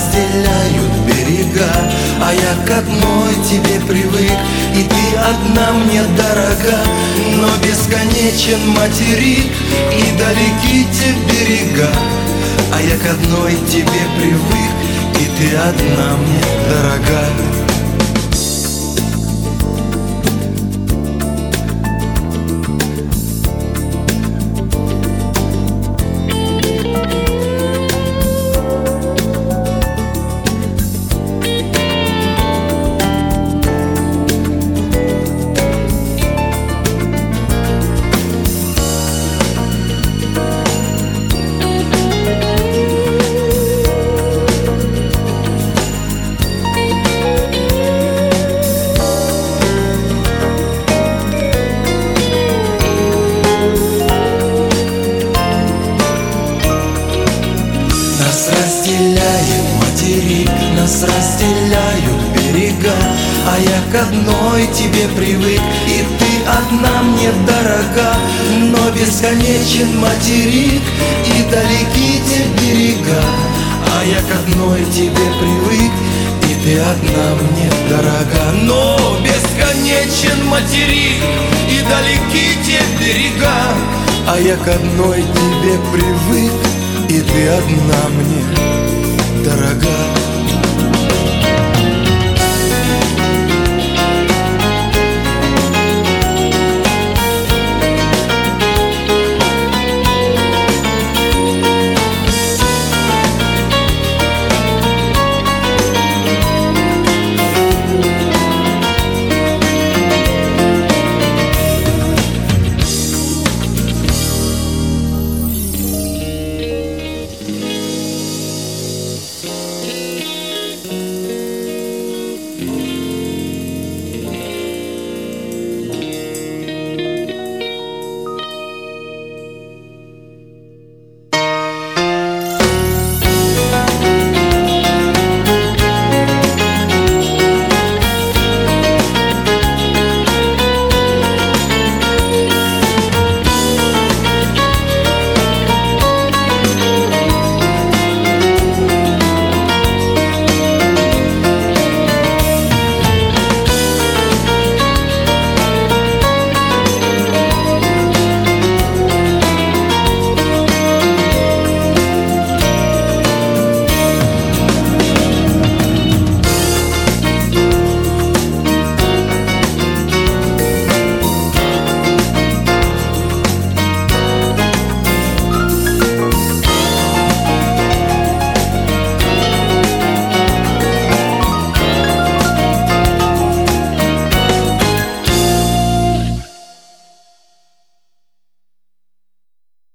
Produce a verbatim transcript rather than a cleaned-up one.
разделяют берега, а я к одной тебе привык, и ты одна мне дорога. Но бесконечен материк, и далеки те берега, а я к одной тебе привык, и ты одна мне дорога. Нас разделяет материк, нас разделяют берега, а я к одной тебе привык, и ты одна мне дорога. Но бесконечен материк, и далеки те берега, а я к одной тебе привык, и ты одна мне дорога. Но бесконечен материк, и далеки те берега, а я к одной тебе привык, и ты одна мне